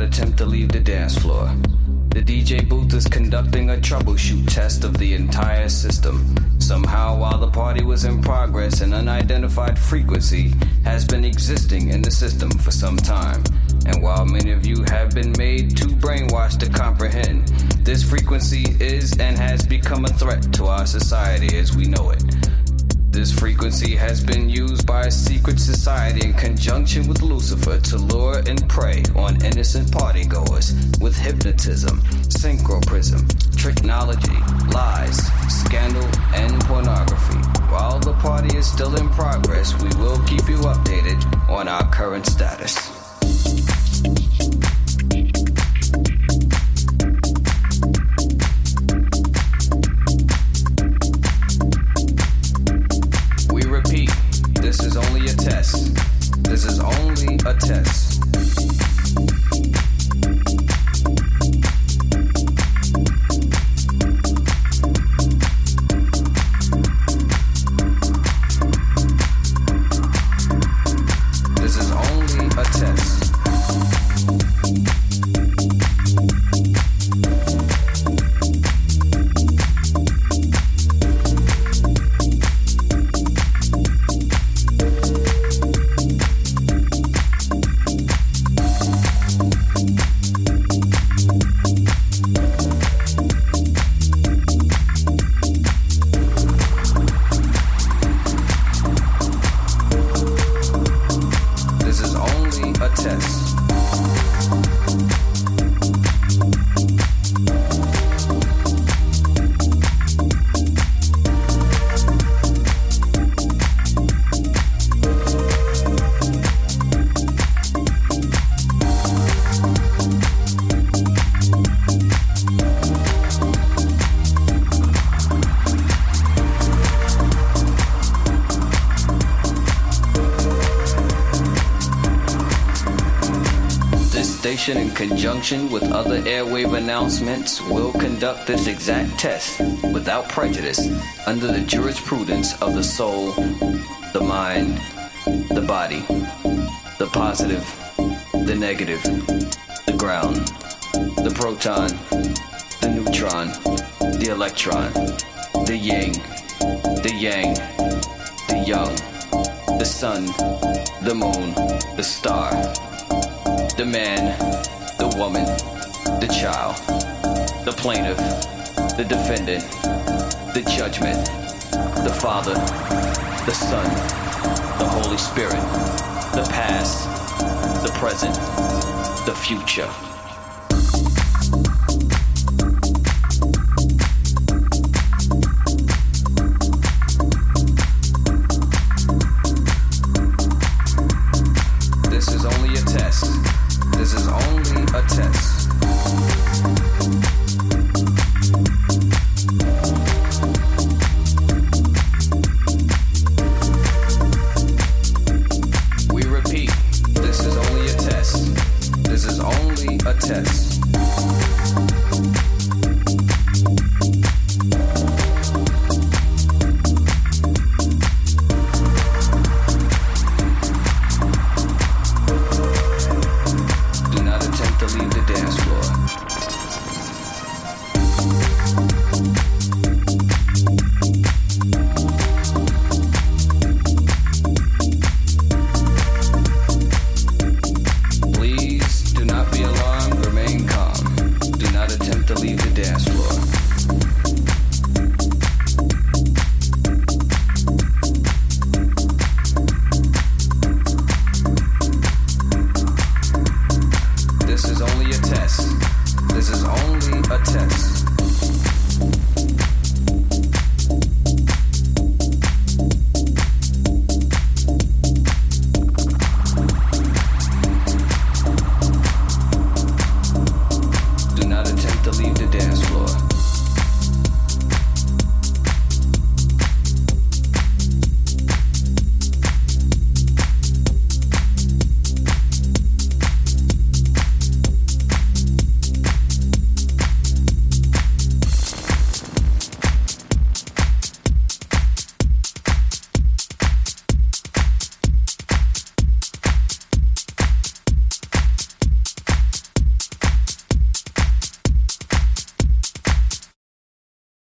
not attempt to leave the dance floor. The DJ booth is conducting a troubleshoot test of the entire system. Somehow, while the party was in progress, an unidentified frequency has been existing in the system for some time. And while many of you have been made too brainwashed to comprehend, this frequency is and has become a threat to our society as we know it. This frequency has been used by a secret society in conjunction with Lucifer to lure and prey on innocent partygoers with hypnotism, synchroprism, tricknology, lies, scandal, and pornography. While the party is still in progress, we will keep you updated on our current status. This is only a test. This is only a test. This is only a test. In conjunction with other airwave announcements, will conduct this exact test without prejudice under the jurisprudence of the soul, the mind, the body, the positive, the negative, the ground, the proton, the neutron, the electron, the yin, the yang, the young, the sun, the moon, the star, the man, the woman, the child, the plaintiff, the defendant, the judgment, the Father, the Son, the Holy Spirit, the past, the present, the future.